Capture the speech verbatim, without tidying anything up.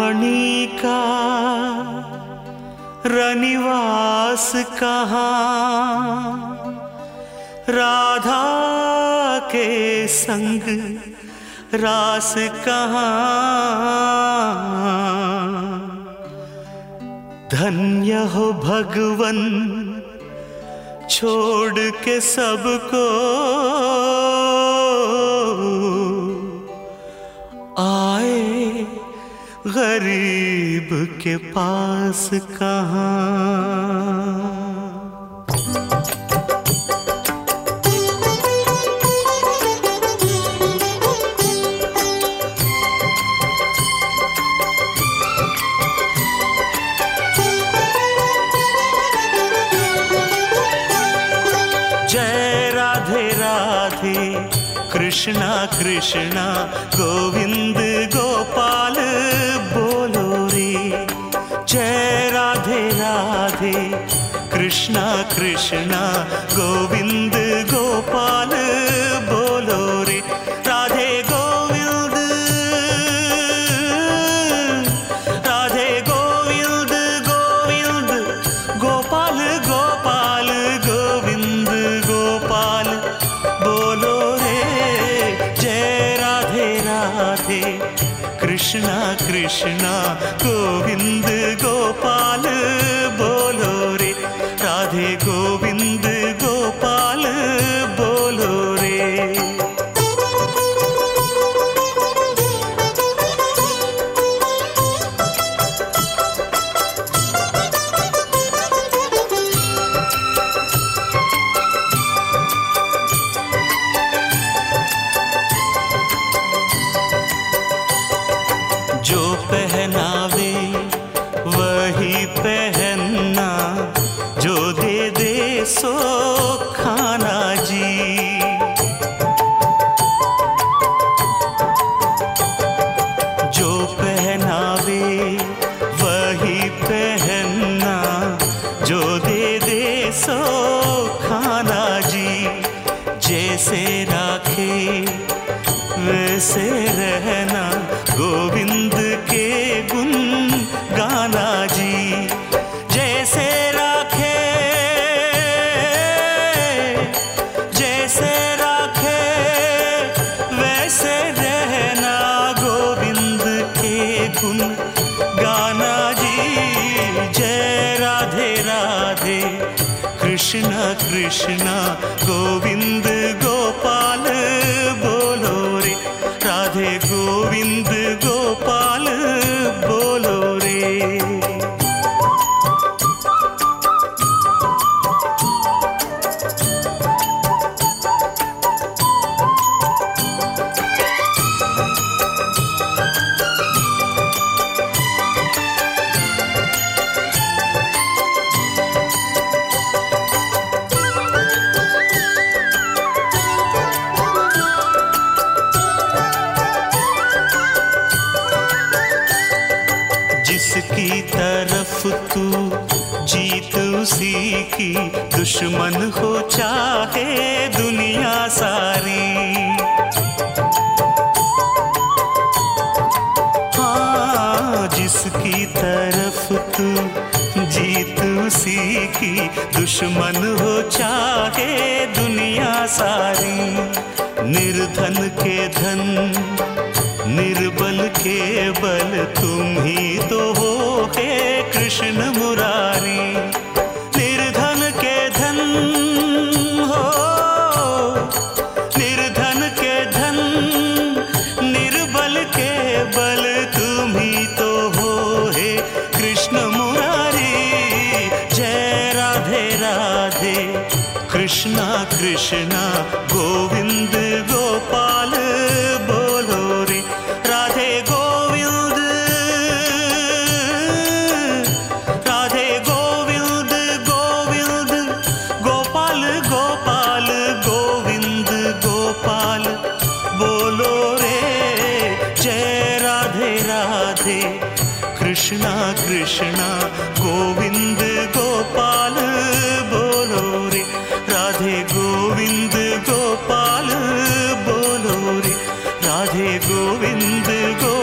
रानी का रनिवास कहाँ, राधा के संग रास कहाँ। धन्य हो भगवन छोड़ के सबको आए गरीब के पास कहाँ। जय राधे राधे कृष्णा कृष्णा गोविंद गोपाल बोलो रे। जय राधे राधे कृष्णा कृष्णा गोविंद गोपाल बोलो रे। राधे गोविंद राधे गोविंद गोविंद गोपाल गोपाल गोविंद गोपाल बोलो रे। जय राधे राधे कृष्णा कृष्णा गोविंद गोपाल बोलो रे। राधे गोविंद गोपाल बोलो रे। जो पहनावे वही पहनना, जो दे दे सो खाना जी। जो पहनावे वही पहनना, जो दे दे सो खाना जी। जैसे राखे वैसे रहना, गोविंद के गुण गाना जी। जैसे राखे जैसे राखे वैसे रहना, गोविंद के गुण गाना जी। जय राधे राधे कृष्णा कृष्णा गोविंद गोपाल बोलो रे। राधे गोविंद गोपाल बोलो रे। जिसकी तरफ तू जीत उसी की, दुश्मन हो चाहे दुनिया सारी। हाँ, जिसकी तरफ तू जीत उसी की, दुश्मन हो चाहे दुनिया सारी। निर्धन के धन निर्बल के बल, तुम ही तो हो हे कृष्ण मुरारी। निर्धन के धन हो, निर्धन के धन निर्बल के बल, तुम ही तो हो हे कृष्ण मुरारी। जय राधे राधे कृष्णा कृष्णा गोविंद गोपाल बोलो रे। राधे गोविंद राधे गोविंद गोविंद गोपाल गोपाल गोविंद गोपाल बोलो रे। जय राधे राधे कृष्णा कृष्णा गोविंद गोपाल बोलो रे। राधे गोविंद गोपाल बोलो रे। राधे गोविंद गो